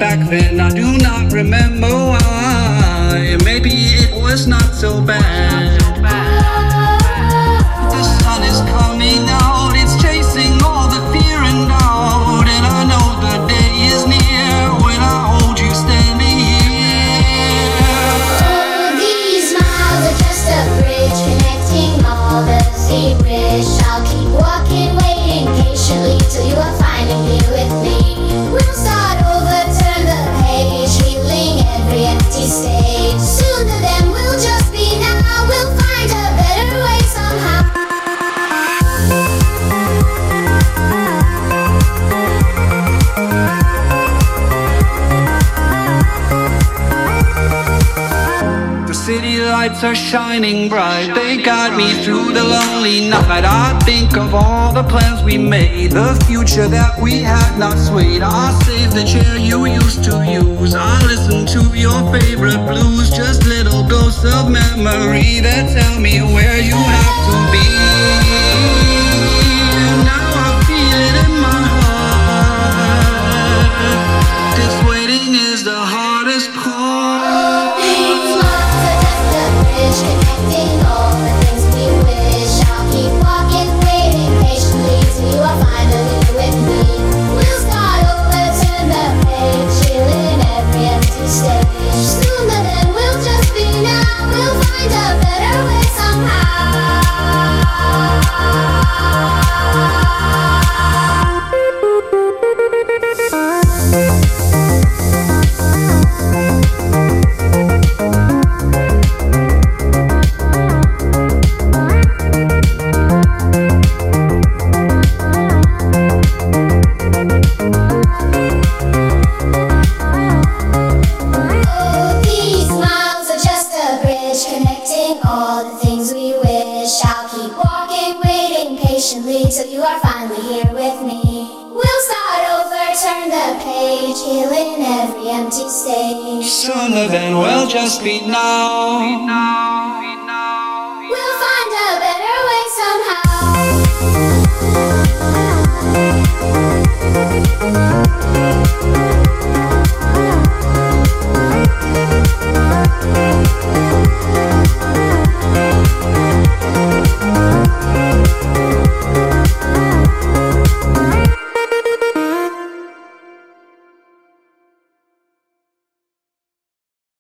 back then. I do not remember why. Maybe it was not so bad. The sun is coming out, it's chasing all the fear and doubt. And I know the day is near when I hold you standing here. Oh, these miles are just a bridge connecting all the secrets. I'll keep walking, waiting patiently till you are finally here with me. We'll start over, turn the page, healing every empty stage. Sooner than we'll just be now. We'll find a better way somehow. The city lights are shining bright. They guide me through the lonely night. I think of all the plans we made, the future that we had not swayed. I save the chair you used to use. I listen to your favorite blues. Just little ghosts of memory that tell me where you have to be. Now I feel it in my heart. This waiting is the hardest part. These miles are just a bridge connecting all the things we wish. I'll keep walking, waiting patiently till you are finally with me. We'll start over, turn the page, healing every empty stage. Sooner than we'll just be now. We'll find a better way somehow. Oh, these miles are just a bridge connecting all the things we wish. I'll keep walking, waiting patiently till you are finally here with me. We'll start over, turn the page, healing every empty stage. Sooner than we'll just be now. We'll find a better way somehow.